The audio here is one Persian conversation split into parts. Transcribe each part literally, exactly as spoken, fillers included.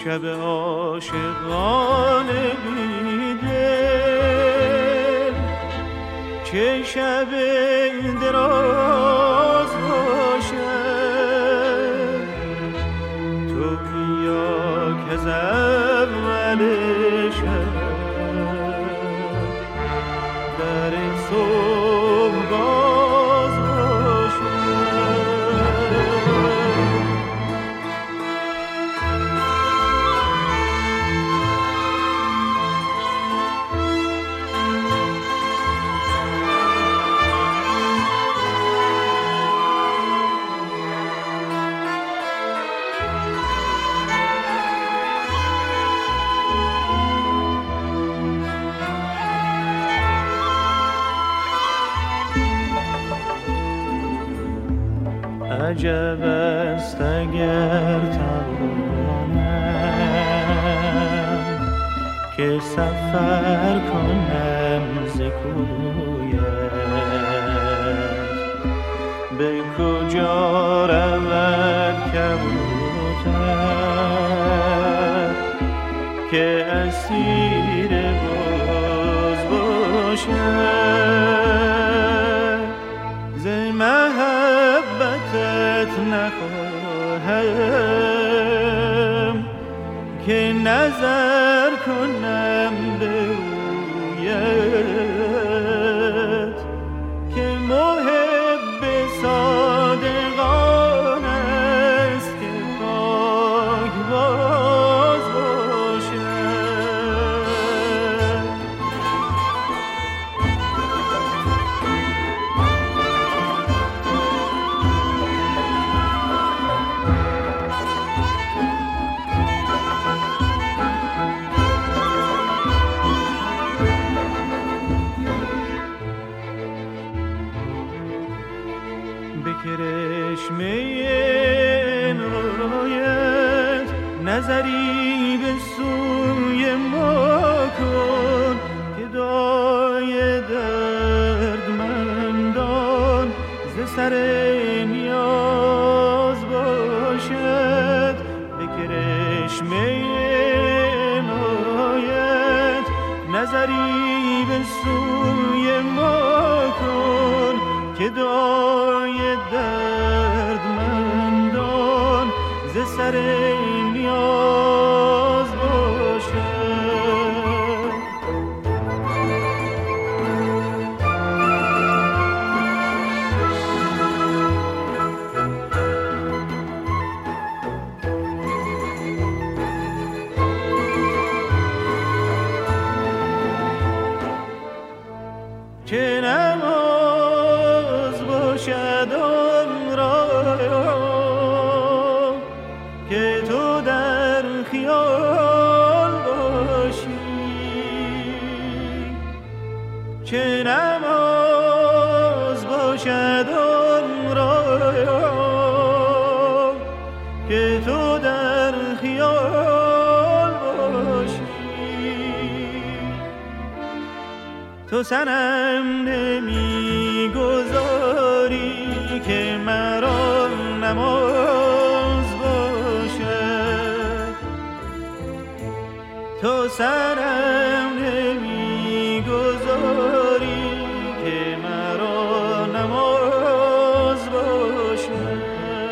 شب عاشقانه بیدل، چه شب دراز باشه، تو بیا که از اول شب در صبح باز باشه. عجب است اگر توانم که سفر کنم ز کویت، به کجا رود کبوتر که اسیر باز باشد. ز محبتت نخواهم که نظر کنم به رویت، که محب صادقان است که پاک باز باشد. به کرشمه عنایت نظری به سوی ما کن، که دای دردمندان ز سر نیاز باشد. به کرشمه عنایت نظری به سوی ما کن، که دای دردمندان ز سر نیاز باشد. چه نماز باشد آن را که تو در خیال باشی، چه نماز باشد آن را که تو در خیال باشی. تو صنم نمی گذاری که مرا نماز باشد، تو صنم نمی گذاری که مرا نماز باشد.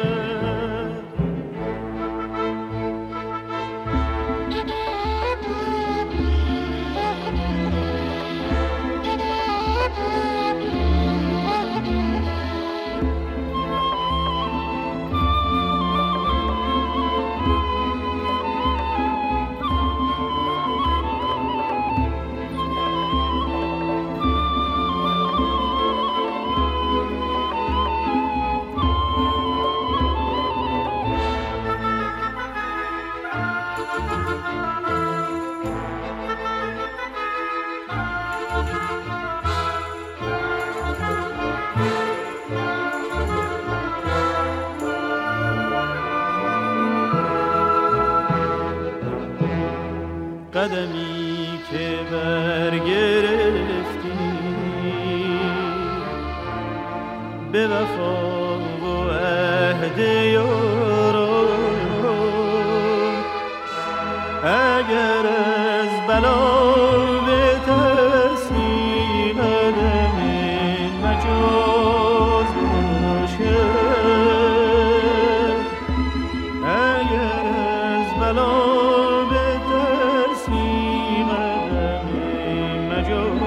قدمی که برگرفتی به وفا و عهد یاران، اگر از بلا به ترسی قدم مجاز باشد، اگر از بلا به ترسی قدم مجاز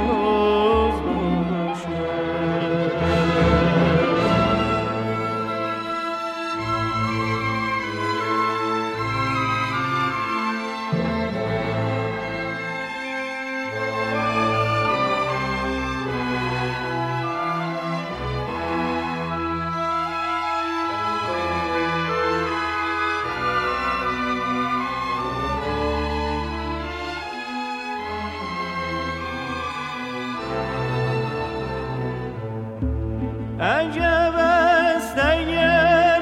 عجب است اگر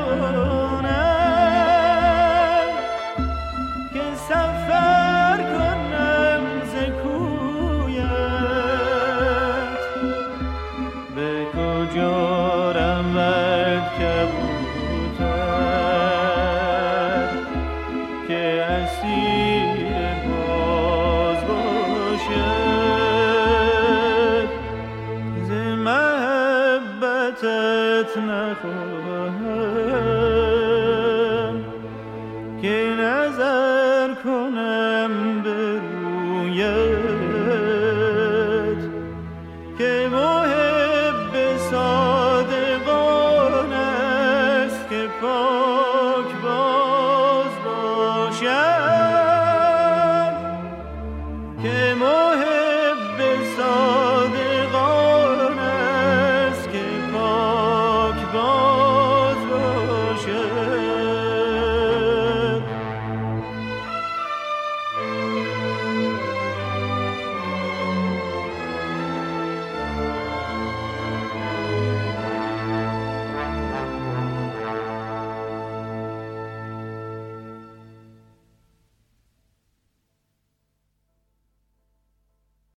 توانم که سفر کنم ز کویت، به کجا رود کبوتر که اسیر باز باشد، ز محبتت نخواهم که نظر کنم به رویت، که محب صادقان است که پاک باز باشد.